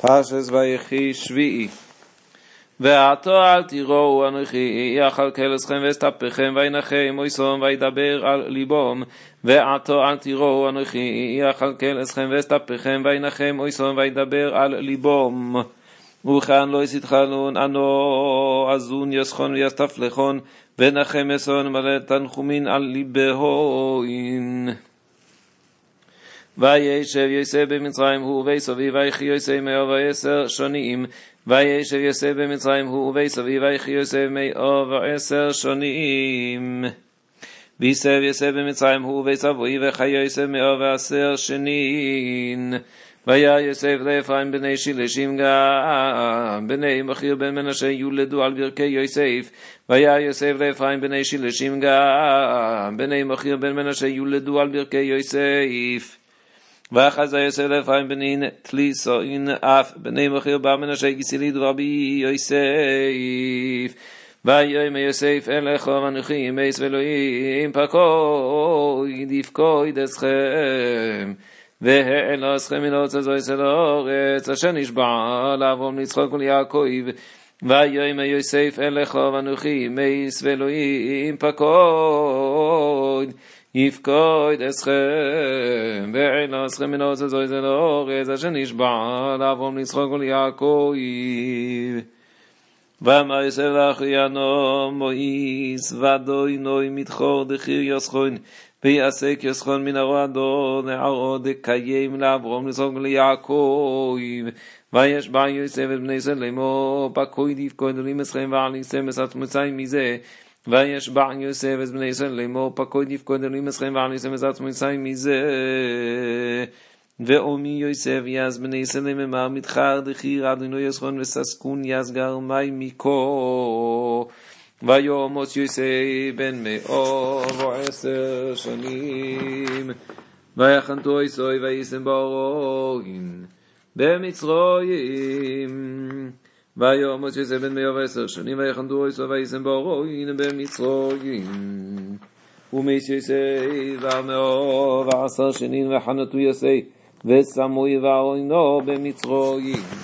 פרשת ויחי שביעי. ועתו אל תיראו אנוכי אכלכל אתכם ואסתפכם וינחם מויסום וידבר על ליבום. ועתו אל תיראו אנוכי אכלכל אתכם ואסתפכם וינחם מויסום וידבר על ליבום. וכאן לא יסתחלון אנו אזון יסכון ויסתפלכון ונחם אסון מלא תנחומין על ליבהוין. וישב יוסף במצרים הוא ובייסובי ויחי יוסף 110 שנים. וישב יוסף במצרים הוא ובייסובי ויחי יוסף 110 שנים. וישב יוסף במצרים הוא ובייסובי וחי יוסף 110 שנים. והיה יוסף לאפרים בני שילשים גם בני מכיר בן מנשה יולדו על ברכי יוסף. והיה יוסף לאפרים בני שילשים גם בני מכיר בן מנשה יולדו על ברכי יוסף. ואחז יוסף לאפרים בני תליסין אף בני מכיר בר מנשה גיסיליד רבי יוסף. ויאמר יוסף אליך אנוכי מייס ואלוהים פקוד יפקוד אתכם והעלה אתכם מן הארץ הזו אל הארץ אשר נשבע לאברהם ליצחק וליעקב. ויאמר יוסף אליך אנוכי מייס ואלוהים פקוד יפקוד אתכם והעלה אתכם מן הארץ הזו אל הארץ אשר נשבע לאברהם ליצחק וליעקב. ואמר יוסף לאחיינו מויס ודוינוי מתחור דחיר יסכון ויעסק יסכון מן הרועדו נערו דקיים לאברהם ליצחק וליעקב. וישבע יוסף את בני ישראל לאמור פקוד יפקוד אלוהים אתכם ועליתם את מצרים מזה. וישבע יוסף את בני ישראל לאמור פקוד יפקוד אלוהים אתכם ועליתם את מצרים מזה. ואומי יוסף יז בני ישראל אמר מתחר דחיר אדוני יסכון וססקון יסגר מי מיקו. ויומוס יוסף בן 110 שנים. ויחנתו יסוי וישם באורין במצרים. ויומוס יוסף בן 110 שנים. ויחנתו יסוי וישם באורין במצרים. ומייס יוסף 110 שנים וחנתו יוסף ושמו יבערינו במצרים.